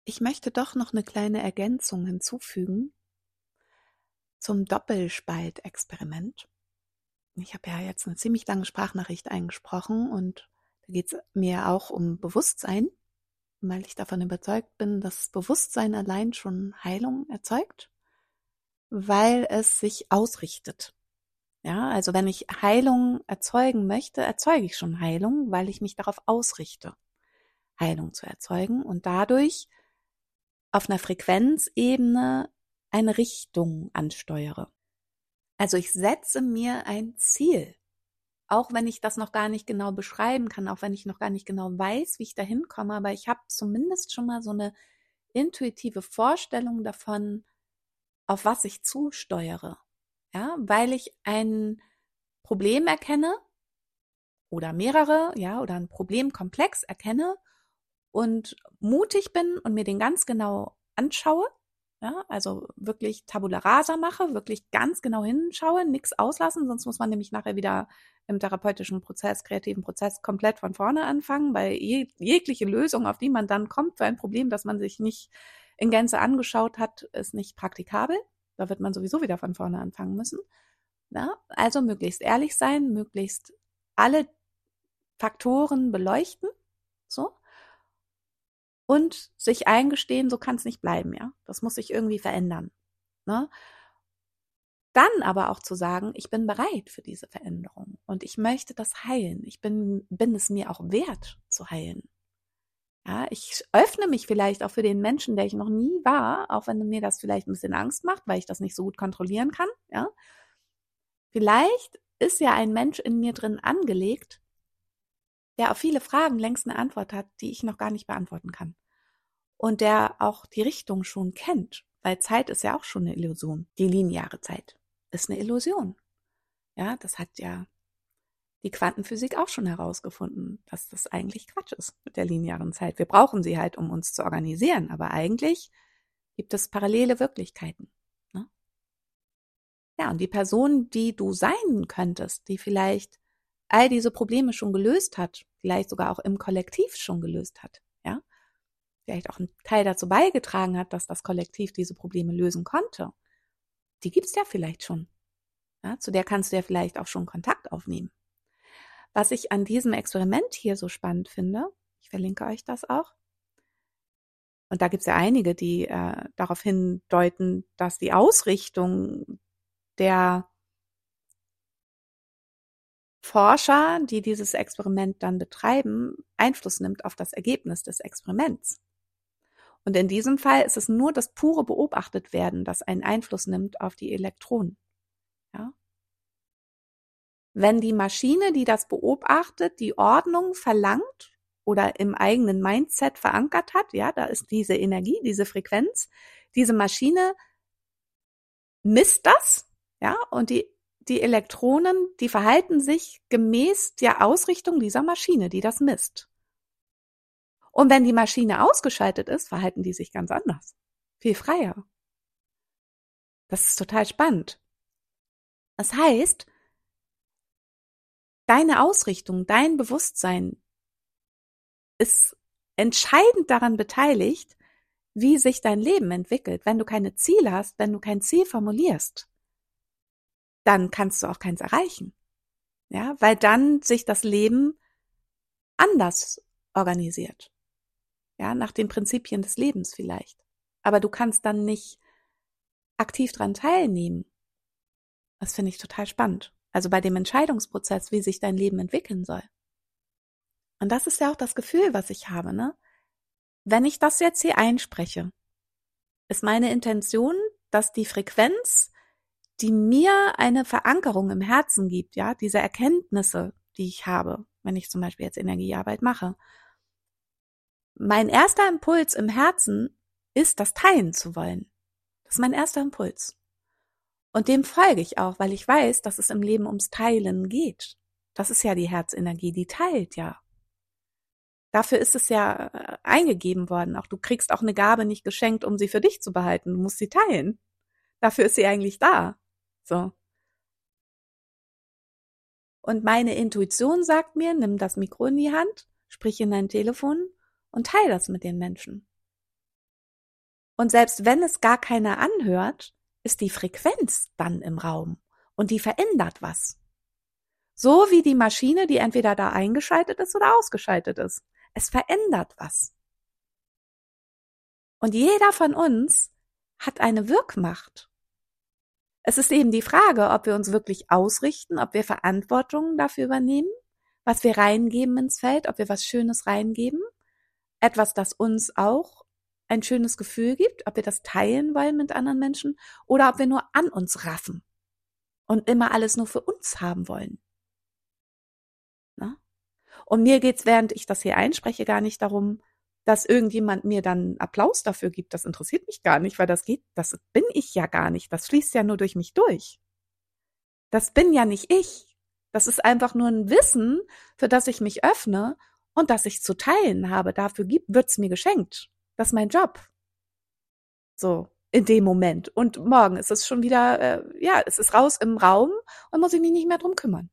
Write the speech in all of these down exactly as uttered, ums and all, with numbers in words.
Ich möchte doch noch eine kleine Ergänzung hinzufügen zum Doppelspaltexperiment. Ich habe ja jetzt eine ziemlich lange Sprachnachricht eingesprochen und da geht es mir auch um Bewusstsein, weil ich davon überzeugt bin, dass Bewusstsein allein schon Heilung erzeugt, weil es sich ausrichtet. Ja, also wenn ich Heilung erzeugen möchte, erzeuge ich schon Heilung, weil ich mich darauf ausrichte, Heilung zu erzeugen und dadurch auf einer Frequenzebene eine Richtung ansteuere. Also ich setze mir ein Ziel, auch wenn ich das noch gar nicht genau beschreiben kann, auch wenn ich noch gar nicht genau weiß, wie ich da hinkomme, aber ich habe zumindest schon mal so eine intuitive Vorstellung davon, auf was ich zusteuere. Ja, weil ich ein Problem erkenne oder mehrere, ja, oder ein Problemkomplex erkenne und mutig bin und mir den ganz genau anschaue, ja, also wirklich Tabula rasa mache, wirklich ganz genau hinschaue, nichts auslassen, sonst muss man nämlich nachher wieder im therapeutischen Prozess, kreativen Prozess komplett von vorne anfangen, weil je, jegliche Lösung, auf die man dann kommt für ein Problem, das man sich nicht in Gänze angeschaut hat, ist nicht praktikabel. Da wird man sowieso wieder von vorne anfangen müssen. Ja, also möglichst ehrlich sein, möglichst alle Faktoren beleuchten, so, und sich eingestehen, so kann es nicht bleiben, ja. Das muss sich irgendwie verändern. Ne? Dann aber auch zu sagen, ich bin bereit für diese Veränderung und ich möchte das heilen. Ich bin, bin es mir auch wert zu heilen. Ja, ich öffne mich vielleicht auch für den Menschen, der ich noch nie war, auch wenn mir das vielleicht ein bisschen Angst macht, weil ich das nicht so gut kontrollieren kann. Ja, vielleicht ist ja ein Mensch in mir drin angelegt, der auf viele Fragen längst eine Antwort hat, die ich noch gar nicht beantworten kann. Und der auch die Richtung schon kennt, weil Zeit ist ja auch schon eine Illusion. Die lineare Zeit ist eine Illusion. Ja, das hat ja die Quantenphysik auch schon herausgefunden, dass das eigentlich Quatsch ist mit der linearen Zeit. Wir brauchen sie halt, um uns zu organisieren, aber eigentlich gibt es parallele Wirklichkeiten. Ne? Ja, und die Person, die du sein könntest, die vielleicht all diese Probleme schon gelöst hat, vielleicht sogar auch im Kollektiv schon gelöst hat, ja, vielleicht auch einen Teil dazu beigetragen hat, dass das Kollektiv diese Probleme lösen konnte, die gibt's ja vielleicht schon. Ja, zu der kannst du ja vielleicht auch schon Kontakt aufnehmen. Was ich an diesem Experiment hier so spannend finde, ich verlinke euch das auch, und da gibt's ja einige, die äh, darauf hindeuten, dass die Ausrichtung der Forscher, die dieses Experiment dann betreiben, Einfluss nimmt auf das Ergebnis des Experiments. Und in diesem Fall ist es nur das pure Beobachtetwerden, das einen Einfluss nimmt auf die Elektronen. Ja? Wenn die Maschine, die das beobachtet, die Ordnung verlangt oder im eigenen Mindset verankert hat, ja, da ist diese Energie, diese Frequenz, diese Maschine misst das, ja, und die, die Elektronen, die verhalten sich gemäß der Ausrichtung dieser Maschine, die das misst. Und wenn die Maschine ausgeschaltet ist, verhalten die sich ganz anders. Viel freier. Das ist total spannend. Das heißt, deine Ausrichtung, dein Bewusstsein ist entscheidend daran beteiligt, wie sich dein Leben entwickelt. Wenn du keine Ziele hast, wenn du kein Ziel formulierst, dann kannst du auch keins erreichen. Ja, weil dann sich das Leben anders organisiert. Ja, nach den Prinzipien des Lebens vielleicht. Aber du kannst dann nicht aktiv dran teilnehmen. Das finde ich total spannend. Also bei dem Entscheidungsprozess, wie sich dein Leben entwickeln soll. Und das ist ja auch das Gefühl, was ich habe, ne? Wenn ich das jetzt hier einspreche, ist meine Intention, dass die Frequenz, die mir eine Verankerung im Herzen gibt, ja, diese Erkenntnisse, die ich habe, wenn ich zum Beispiel jetzt Energiearbeit mache, mein erster Impuls im Herzen ist, das teilen zu wollen. Das ist mein erster Impuls. Und dem folge ich auch, weil ich weiß, dass es im Leben ums Teilen geht. Das ist ja die Herzenergie, die teilt ja. Dafür ist es ja äh, eingegeben worden. Auch du kriegst auch eine Gabe nicht geschenkt, um sie für dich zu behalten. Du musst sie teilen. Dafür ist sie eigentlich da. So. Und meine Intuition sagt mir, nimm das Mikro in die Hand, sprich in dein Telefon und teile das mit den Menschen. Und selbst wenn es gar keiner anhört, ist die Frequenz dann im Raum und die verändert was. So wie die Maschine, die entweder da eingeschaltet ist oder ausgeschaltet ist. Es verändert was. Und jeder von uns hat eine Wirkmacht. Es ist eben die Frage, ob wir uns wirklich ausrichten, ob wir Verantwortung dafür übernehmen, was wir reingeben ins Feld, ob wir was Schönes reingeben, etwas, das uns auch ein schönes Gefühl gibt, ob wir das teilen wollen mit anderen Menschen oder ob wir nur an uns raffen und immer alles nur für uns haben wollen. Na? Und mir geht's, während ich das hier einspreche, gar nicht darum, dass irgendjemand mir dann Applaus dafür gibt. Das interessiert mich gar nicht, weil das geht, das bin ich ja gar nicht. Das fließt ja nur durch mich durch. Das bin ja nicht ich. Das ist einfach nur ein Wissen, für das ich mich öffne und das ich zu teilen habe. Dafür gibt, wird's mir geschenkt. Das ist mein Job. So, in dem Moment. Und morgen ist es schon wieder, äh, ja, es ist raus im Raum und muss ich mich nicht mehr drum kümmern.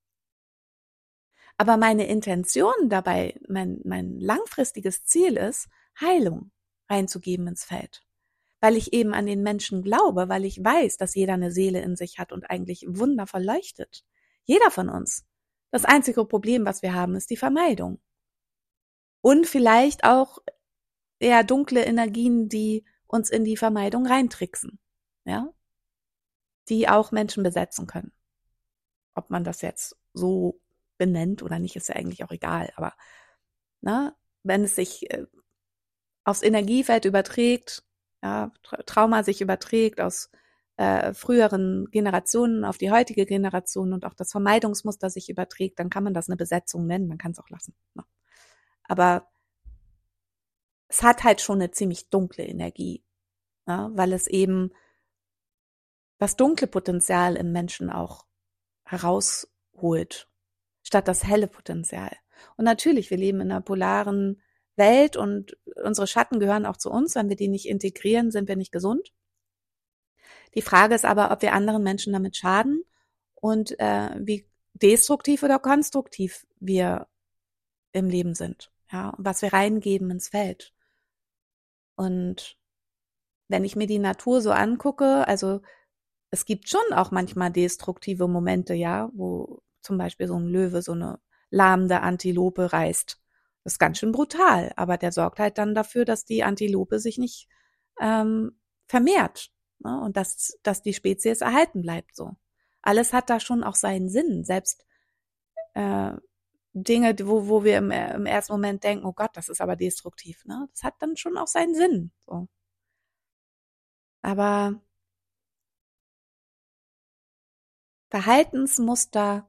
Aber meine Intention dabei, mein, mein langfristiges Ziel ist, Heilung reinzugeben ins Feld. Weil ich eben an den Menschen glaube, weil ich weiß, dass jeder eine Seele in sich hat und eigentlich wundervoll leuchtet. Jeder von uns. Das einzige Problem, was wir haben, ist die Vermeidung. Und vielleicht auch eher dunkle Energien, die uns in die Vermeidung reintricksen. Ja? Die auch Menschen besetzen können. Ob man das jetzt so benennt oder nicht, ist ja eigentlich auch egal. Aber ne, wenn es sich äh, aufs Energiefeld überträgt, ja, Tra- Trauma sich überträgt aus äh, früheren Generationen auf die heutige Generation und auch das Vermeidungsmuster sich überträgt, dann kann man das eine Besetzung nennen, man kann es auch lassen. Ne? Aber es hat halt schon eine ziemlich dunkle Energie, ja, weil es eben das dunkle Potenzial im Menschen auch herausholt, statt das helle Potenzial. Und natürlich, wir leben in einer polaren Welt und unsere Schatten gehören auch zu uns. Wenn wir die nicht integrieren, sind wir nicht gesund. Die Frage ist aber, ob wir anderen Menschen damit schaden und äh, wie destruktiv oder konstruktiv wir im Leben sind, ja, und was wir reingeben ins Feld. Und wenn ich mir die Natur so angucke, also es gibt schon auch manchmal destruktive Momente, ja, wo zum Beispiel so ein Löwe so eine lahmende Antilope reißt. Das ist ganz schön brutal, aber der sorgt halt dann dafür, dass die Antilope sich nicht ähm, vermehrt, ne? Und dass, dass die Spezies erhalten bleibt so. Alles hat da schon auch seinen Sinn, selbst äh, Dinge, wo, wo wir im, im ersten Moment denken, oh Gott, das ist aber destruktiv, ne? Das hat dann schon auch seinen Sinn. So. Aber Verhaltensmuster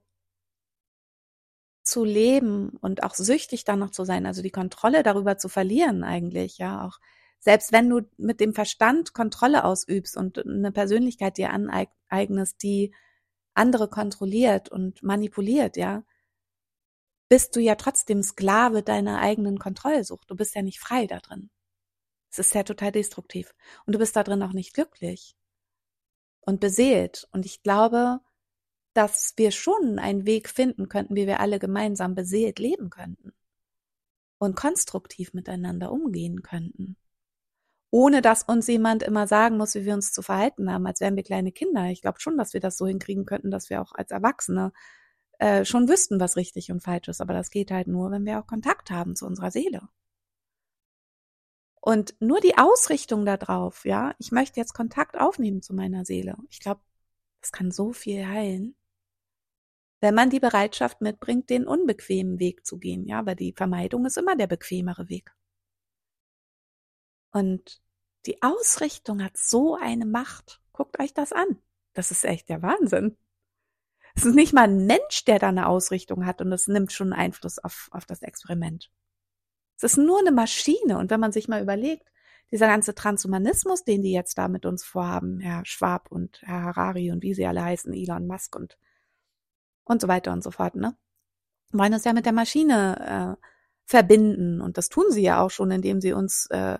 zu leben und auch süchtig danach zu sein, also die Kontrolle darüber zu verlieren eigentlich, ja, auch selbst wenn du mit dem Verstand Kontrolle ausübst und eine Persönlichkeit dir aneignest, die andere kontrolliert und manipuliert, ja, bist du ja trotzdem Sklave deiner eigenen Kontrollsucht. Du bist ja nicht frei da drin. Es ist ja total destruktiv. Und du bist da drin auch nicht glücklich und beseelt. Und ich glaube, dass wir schon einen Weg finden könnten, wie wir alle gemeinsam beseelt leben könnten und konstruktiv miteinander umgehen könnten. Ohne dass uns jemand immer sagen muss, wie wir uns zu verhalten haben, als wären wir kleine Kinder. Ich glaube schon, dass wir das so hinkriegen könnten, dass wir auch als Erwachsene äh, schon wüssten, was richtig und falsch ist. Aber das geht halt nur, wenn wir auch Kontakt haben zu unserer Seele. Und nur die Ausrichtung darauf, ja, ich möchte jetzt Kontakt aufnehmen zu meiner Seele. Ich glaube, das kann so viel heilen, wenn man die Bereitschaft mitbringt, den unbequemen Weg zu gehen. Ja, aber die Vermeidung ist immer der bequemere Weg. Und die Ausrichtung hat so eine Macht. Guckt euch das an. Das ist echt der Wahnsinn. Es ist nicht mal ein Mensch, der da eine Ausrichtung hat und das nimmt schon Einfluss auf, auf das Experiment. Es ist nur eine Maschine. Und wenn man sich mal überlegt, dieser ganze Transhumanismus, den die jetzt da mit uns vorhaben, Herr Schwab und Herr Harari und wie sie alle heißen, Elon Musk und und so weiter und so fort, ne? Wollen uns ja mit der Maschine äh, verbinden und das tun sie ja auch schon, indem sie uns äh,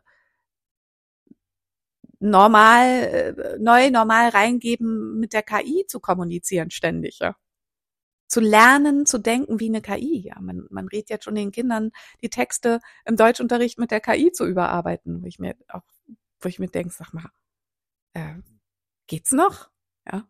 normal, äh, neu normal reingeben, mit der K I zu kommunizieren ständig, ja. Zu lernen, zu denken wie eine K I, ja. Man, man redet jetzt schon den Kindern, die Texte im Deutschunterricht mit der K I zu überarbeiten, wo ich mir auch wo ich mir denke, sag mal, äh, geht's noch? Ja.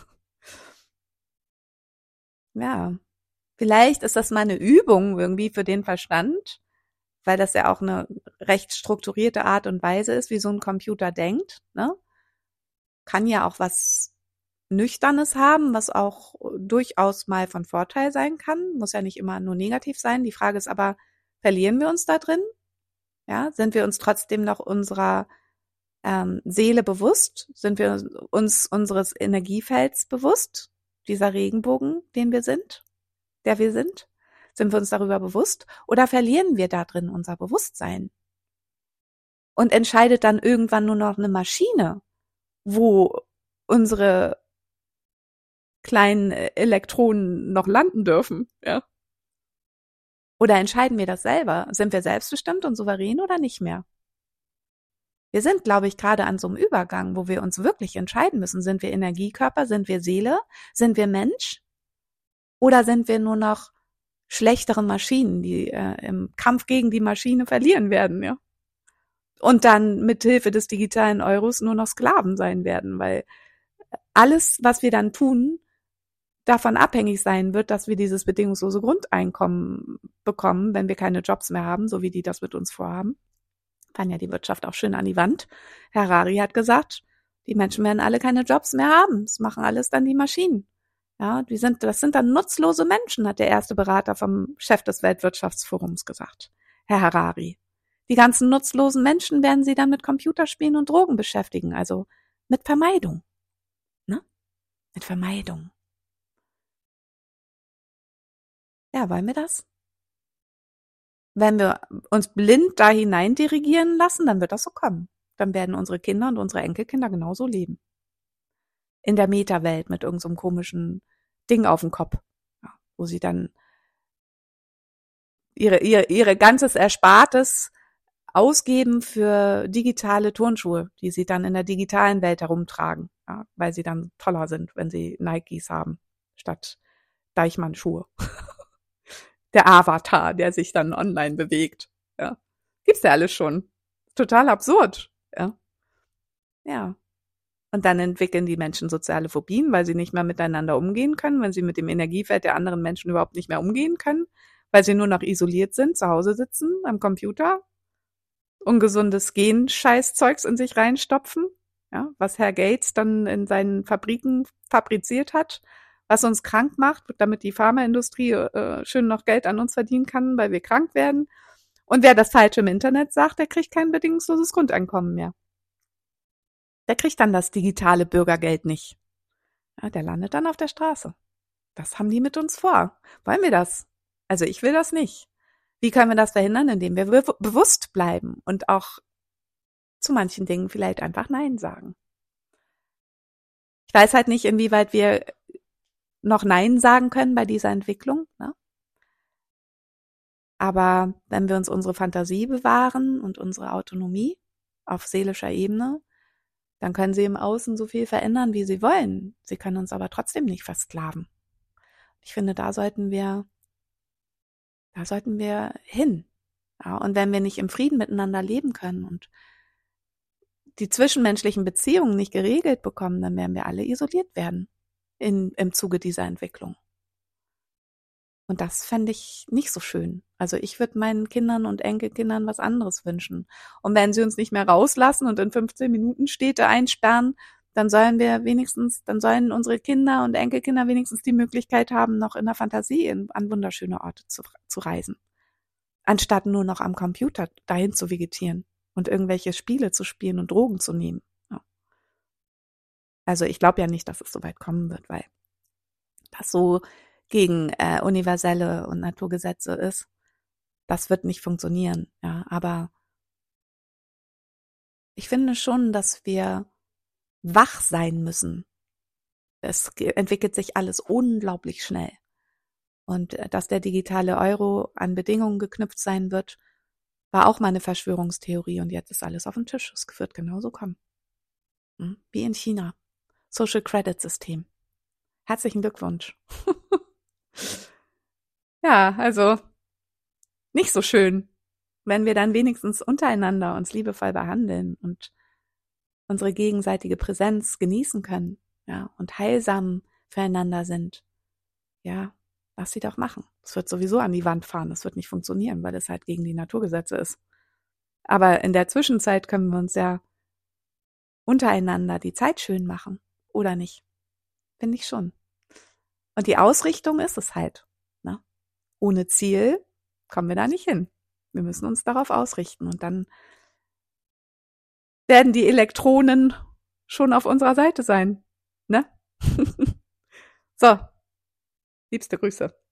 Ja. Vielleicht ist das mal eine Übung irgendwie für den Verstand, weil das ja auch eine recht strukturierte Art und Weise ist, wie so ein Computer denkt, ne? Kann ja auch was Nüchternes haben, was auch durchaus mal von Vorteil sein kann. Muss ja nicht immer nur negativ sein. Die Frage ist aber, verlieren wir uns da drin? Ja, sind wir uns trotzdem noch unserer ähm, Seele bewusst? Sind wir uns unseres Energiefelds bewusst? Dieser Regenbogen, den wir sind, der wir sind? Sind wir uns darüber bewusst? Oder verlieren wir da drin unser Bewusstsein? Und entscheidet dann irgendwann nur noch eine Maschine, wo unsere kleinen Elektronen noch landen dürfen, ja? Oder entscheiden wir das selber? Sind wir selbstbestimmt und souverän oder nicht mehr? Wir sind, glaube ich, gerade an so einem Übergang, wo wir uns wirklich entscheiden müssen. Sind wir Energiekörper? Sind wir Seele? Sind wir Mensch? Oder sind wir nur noch schlechtere Maschinen, die äh, im Kampf gegen die Maschine verlieren werden, ja? Und dann mit Hilfe des digitalen Euros nur noch Sklaven sein werden, weil alles, was wir dann tun, davon abhängig sein wird, dass wir dieses bedingungslose Grundeinkommen bekommen, wenn wir keine Jobs mehr haben, so wie die das mit uns vorhaben. Kann ja die Wirtschaft auch schön an die Wand. Herr Harari hat gesagt, die Menschen werden alle keine Jobs mehr haben. Das machen alles dann die Maschinen. Ja, die sind, das sind dann nutzlose Menschen, hat der erste Berater vom Chef des Weltwirtschaftsforums gesagt. Herr Harari. Die ganzen nutzlosen Menschen werden sie dann mit Computerspielen und Drogen beschäftigen, also mit Vermeidung. Ne? Mit Vermeidung. Ja, wollen wir das? Wenn wir uns blind da hinein dirigieren lassen, dann wird das so kommen. Dann werden unsere Kinder und unsere Enkelkinder genauso leben. In der Meta-Welt mit irgendeinem so komischen Ding auf dem Kopf, ja, wo sie dann ihre, ihre, ihre ganzes Erspartes ausgeben für digitale Turnschuhe, die sie dann in der digitalen Welt herumtragen, ja, weil sie dann toller sind, wenn sie Nikes haben, statt Deichmann-Schuhe. Der Avatar, der sich dann online bewegt. Ja. Gibt's ja alles schon. Total absurd. Ja. Ja. Und dann entwickeln die Menschen soziale Phobien, weil sie nicht mehr miteinander umgehen können, wenn sie mit dem Energiefeld der anderen Menschen überhaupt nicht mehr umgehen können, weil sie nur noch isoliert sind, zu Hause sitzen, am Computer, ungesundes Gen-Scheißzeugs in sich reinstopfen, ja, was Herr Gates dann in seinen Fabriken fabriziert hat, was uns krank macht, damit die Pharmaindustrie äh, schön noch Geld an uns verdienen kann, weil wir krank werden. Und wer das Falsche im Internet sagt, der kriegt kein bedingungsloses Grundeinkommen mehr. Der kriegt dann das digitale Bürgergeld nicht. Ja, der landet dann auf der Straße. Das haben die mit uns vor. Wollen wir das? Also ich will das nicht. Wie können wir das verhindern? Indem wir be- bewusst bleiben und auch zu manchen Dingen vielleicht einfach Nein sagen. Ich weiß halt nicht, inwieweit wir noch Nein sagen können bei dieser Entwicklung, ne? Aber wenn wir uns unsere Fantasie bewahren und unsere Autonomie auf seelischer Ebene, dann können sie im Außen so viel verändern, wie sie wollen. Sie können uns aber trotzdem nicht versklaven. Ich finde, da sollten wir, da sollten wir hin. Ja, und wenn wir nicht im Frieden miteinander leben können und die zwischenmenschlichen Beziehungen nicht geregelt bekommen, dann werden wir alle isoliert werden in, im Zuge dieser Entwicklung. Und das fände ich nicht so schön. Also ich würde meinen Kindern und Enkelkindern was anderes wünschen. Und wenn sie uns nicht mehr rauslassen und in fünfzehn Minuten Städte einsperren, dann sollen wir wenigstens, dann sollen unsere Kinder und Enkelkinder wenigstens die Möglichkeit haben, noch in der Fantasie in, an wunderschöne Orte zu, zu reisen. Anstatt nur noch am Computer dahin zu vegetieren und irgendwelche Spiele zu spielen und Drogen zu nehmen. Ja. Also ich glaube ja nicht, dass es so weit kommen wird, weil das so gegen äh, universelle und Naturgesetze ist. Das wird nicht funktionieren, ja, aber ich finde schon, dass wir wach sein müssen. Es entwickelt sich alles unglaublich schnell. Und äh, dass der digitale Euro an Bedingungen geknüpft sein wird, war auch mal eine Verschwörungstheorie und jetzt ist alles auf dem Tisch. Es wird genauso kommen. Hm? Wie in China. Social Credit System. Herzlichen Glückwunsch. Ja, also nicht so schön, wenn wir dann wenigstens untereinander uns liebevoll behandeln und unsere gegenseitige Präsenz genießen können, ja, und heilsam füreinander sind, ja, lass sie doch machen. Es wird sowieso an die Wand fahren, das wird nicht funktionieren, weil es halt gegen die Naturgesetze ist. Aber in der Zwischenzeit können wir uns ja untereinander die Zeit schön machen, oder nicht? Finde ich schon. Und die Ausrichtung ist es halt, ne? Ohne Ziel kommen wir da nicht hin. Wir müssen uns darauf ausrichten und dann werden die Elektronen schon auf unserer Seite sein, ne? So, liebste Grüße.